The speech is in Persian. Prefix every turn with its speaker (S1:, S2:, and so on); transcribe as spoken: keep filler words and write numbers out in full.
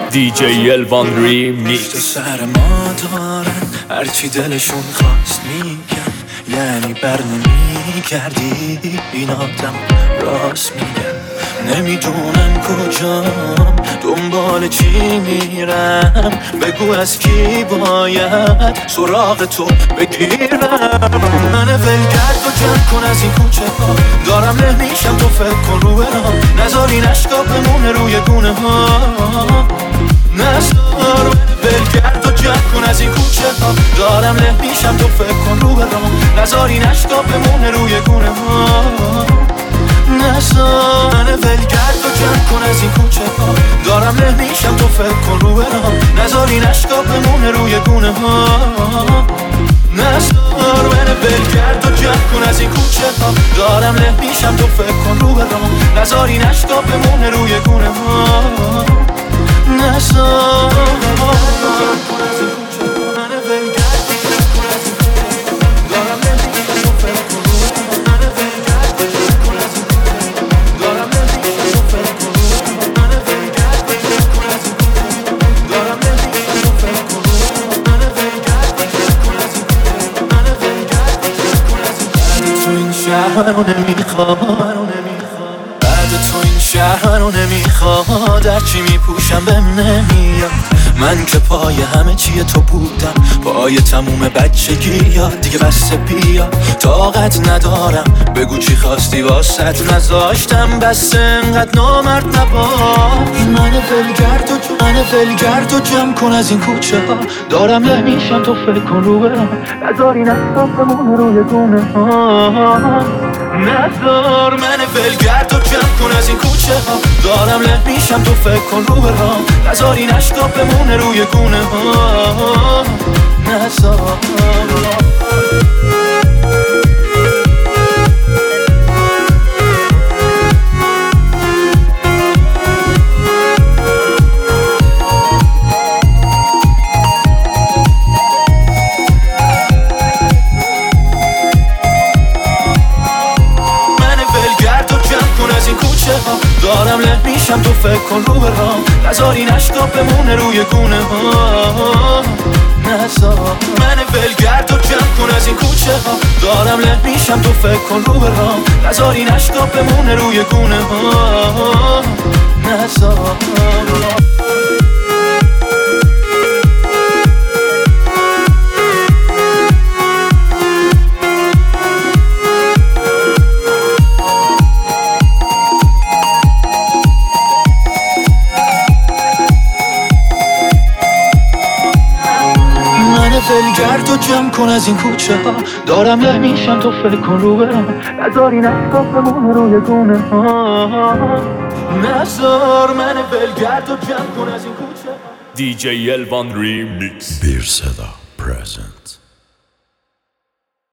S1: دی جی الوان ریمیکس.
S2: سر ما دارن هرچی دلشون خواست میگن، یعنی بر نمی کردی این آدم راست میگن. نمیدونن کجام دنبال چی میرم، بگو از کی باید سراغ تو بگیرم. من ولگرد و جمع کن از این کوچه ها، دارم نمیشم تو فکر کن رو برام، نذاری نشکا بمونه روی گونه ها. نذار من ولگرد و جمع کن از این کوچه ها، دارم نمیشم تو فکر کن رو برام، نذاری نشکا بمونه روی گونه ها. نذار من ولگرد و جمع کن از این کوچه ها، دارم نمیشم تو فکر کن رو برام، نذاری نشکا بمونه روی گونه ها. نذار من ولگرد و جمع کن از این کوچه ها، دارم نمیشم تو فکر کن رو برام، نذاری نشکا بمونه روی گونه ها. نذار شهر نمیخواد، بعد تو این شهر رو نمیخواد، هرچی میپوشم بهم نمیاد. من که پای همه چیه تو بودم، پای تموم بچگی یاد دیگه بسه بیا. طاقت ندارم بگو چی خواستی واسط نذاشتم، بس انقدر نامرد نباش. من ولگرد و من ولگرد و جمع کن از این کوچه ها، دارم نمیشم تو فکر کن رو برام، نذاری نستم بمونه روی گونه ها. نذار من ولگرد و جمع کن از این کوچه ها، دارم نمیشم تو فکر کن رو برام، نذاری نشکا بمونه روی گونه ها. نذار دارم نمیشم تو فکر کن رو برام، نذاری نشکا بمونه روی گونه ها. نذار من ولگرد و جمع کن از این کوچه ها، دارم نمیشم تو فکر کن رو برام، نذاری نشکا بمونه روی گونه ها. نذار ولگرد و جمع کن از این کوچه ها، دارم نمیشم تو فکر کن رو برام، نذاری نشکا بمونه روی گونه ها. نذار من ولگرد و جمع کن از این کوچه ها.
S1: دی جی الوان ریمیکس.
S3: بیر صدا